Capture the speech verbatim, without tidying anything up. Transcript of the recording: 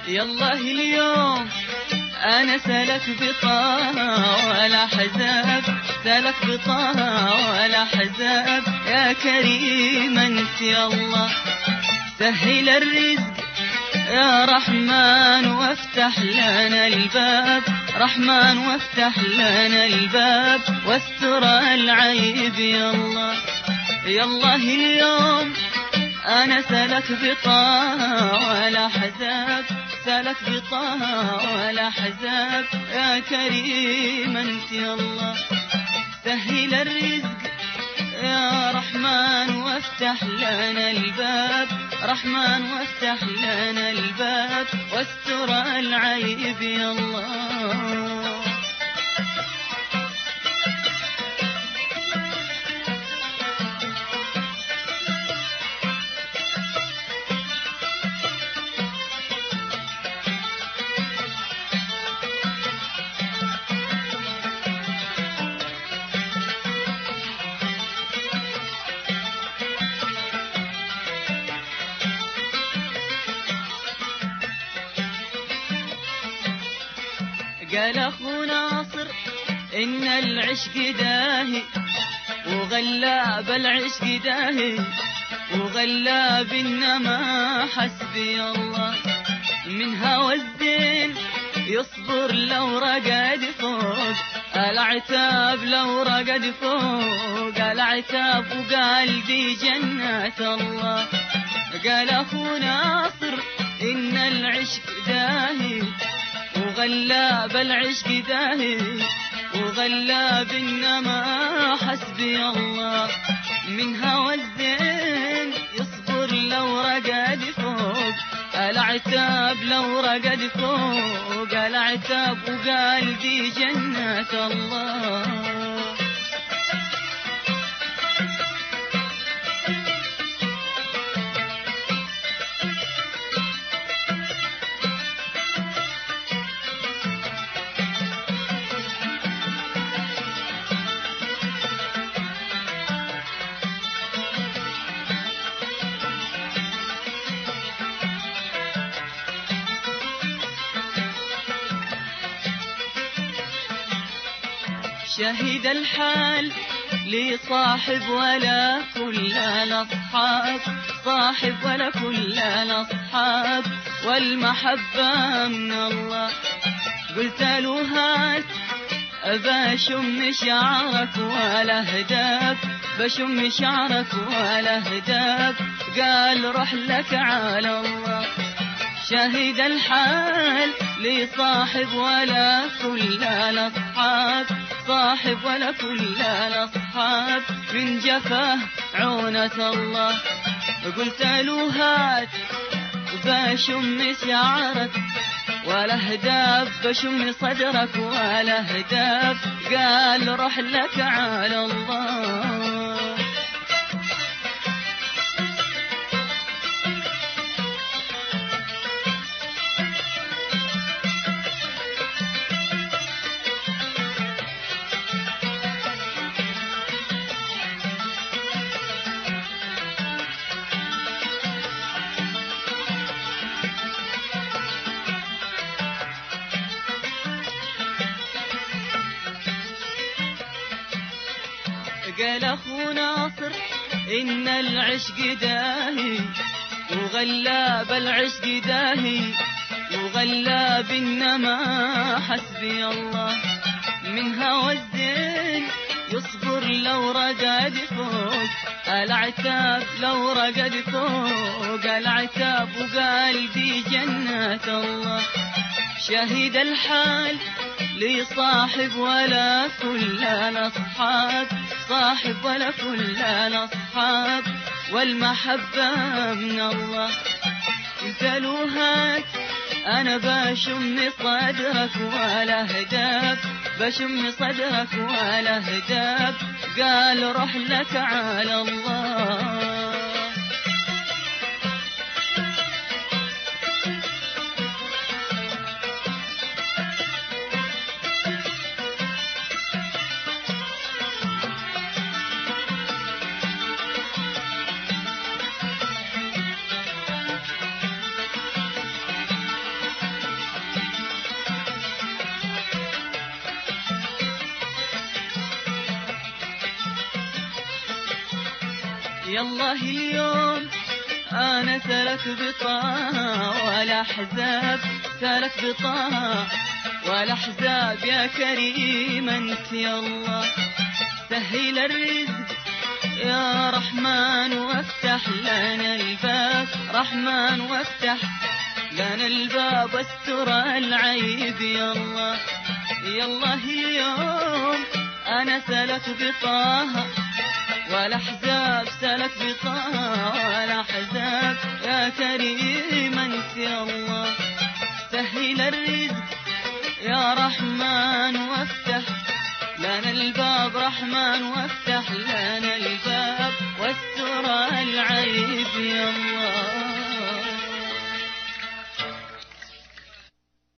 يالله اليوم أنا سلك بطاها ولا حزاب، سلك بطاها ولا حزاب. يا كريم أنت يا الله، سهل الرزق يا رحمن وافتح لنا الباب، رحمن وافتح لنا الباب واستر العيب يا الله. يا الله اليوم أنا سلك بطاها ولا حزاب، سلك بطاها ولا حزاب. يا كريم أنت يا الله، سهل الرزق يا رحمن وافتح لنا الباب، رحمن وافتح لنا الباب واستر العيب يا الله. قال أخو ناصر إن العشق داهي، وغلاب العشق داهي، وغلاب إنما حسبي الله. من هوى الزين يصبر لو رقد فوق العتاب، لو رقد فوق العتاب وقال دي جنة الله. قال أخو ناصر إن العشق داهي، وغلاب العشق داهي، وغلاب إنما حسبي الله. من هوى الزين يصبر لو رقد فوق العتاب، لو رقد فوق العتاب وقال دي جنة الله. شهد الحال لي صاحب ولا كل الأصحاب، صاحب ولا كل الأصحاب، والمحبة من الله. قلت له هات بشم شعرك ولا هداك، بشم شعرك ولا هداك، قال روح لك على الله. شهد الحال لي صاحب ولا كل الأصحاب، صاحب ولا كل الأصحاب، من جفاه عونة الله. قلت له هات بشم شعرك ولا هداب، بشم صدرك ولا هداب، قال روح لك على الله. قال أخو ناصر إن العشق داهي، وغلاب العشق داهي، وغلاب إنما حسبي الله. من هوى الزين يصبر لو رقد فوق العتاب، لو رقد فوق العتاب وقال دي جنة الله. شهد الحال لي صاحب ولا كل الأصحاب، صاحب ولا كل الأصحاب، والمحبة من الله. قلت له هات أنا بشم صدرك ولا هداك، بشم صدرك ولا هداك، قال روح لك على الله. يالله اليوم أنا سلك بطاها ولا حزاب، سلك بطاها ولا حزاب يا كريم أنت يا الله. سهل الرزق يا رحمن وافتح لنا الباب، رحمن وافتح لنا الباب واستر العيب يا الله. يا الله اليوم أنا سلك بطاها ولا حزاب، سلك بطاها ولا حزاب يا كريم أنت يا الله. سهل الرزق يا رحمن وافتح لنا الباب، رحمن وافتح